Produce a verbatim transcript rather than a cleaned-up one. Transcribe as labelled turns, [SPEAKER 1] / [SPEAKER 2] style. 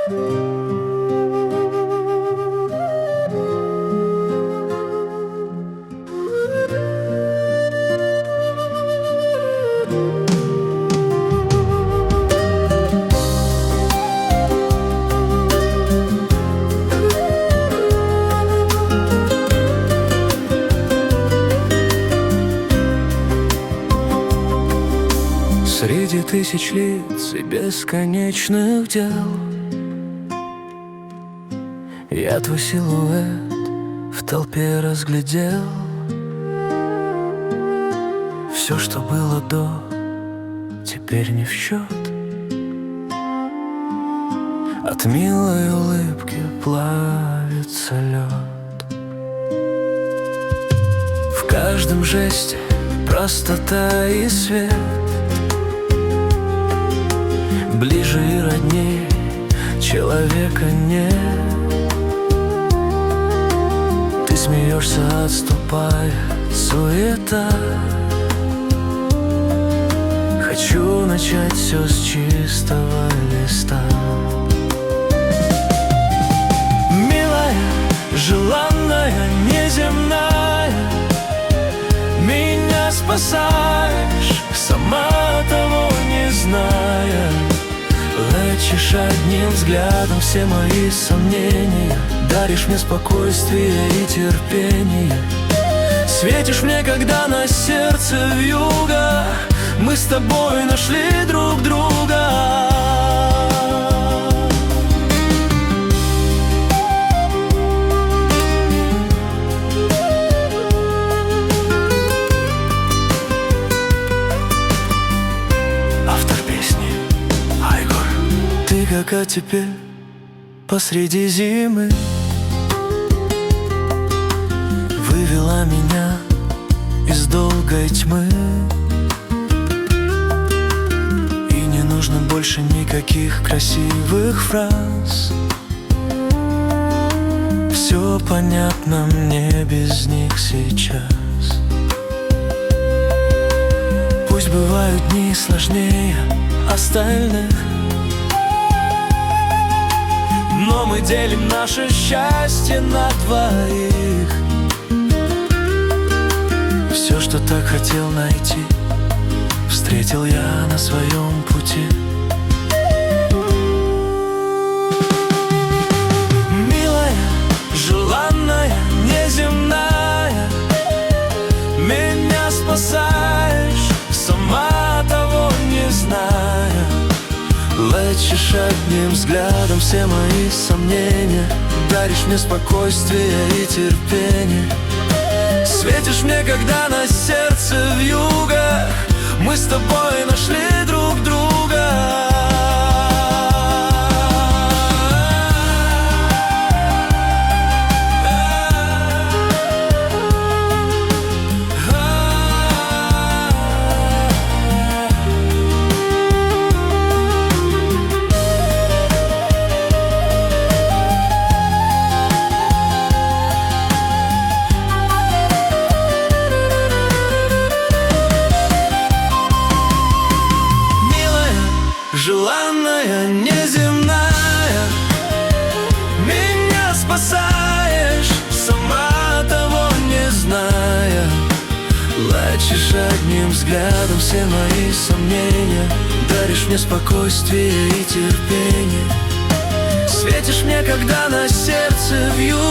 [SPEAKER 1] Среди тысяч лиц и бесконечных дел я твой силуэт в толпе разглядел. Все, что было до, теперь не в счет. От милой улыбки плавится лед. В каждом жесте простота и свет. Ближе и роднее человека нет. Ты смеешься, отступая, суета. Хочу начать все с чистого листа. Милая, желанная, неземная, меня спасаешь, сама того не зная. Лечишь одним взглядом все мои сомнения. Даришь мне спокойствие и терпение. Светишь мне, когда на сердце вьюга. Мы с тобой нашли друг друга. Автор песни Айгор. Ты как, а теперь посреди зимы вывела меня из долгой тьмы. И не нужно больше никаких красивых фраз. Все понятно мне без них сейчас. Пусть бывают дни сложнее остальных, но мы делим наше счастье на двоих. Все, что так хотел найти, встретил я на своем пути. Милая, желанная, неземная, меня спасаешь, сама того не зная. Лечишь одним взглядом все мои сомнения. Даришь мне спокойствие и терпение. Светишь мне, когда на сердце вьюга. Мы с тобой нашли друг друга. Желанная, неземная, меня спасаешь, сама того не зная. Лечишь одним взглядом все мои сомнения. Даришь мне спокойствие и терпение. Светишь мне, когда на сердце вьюга.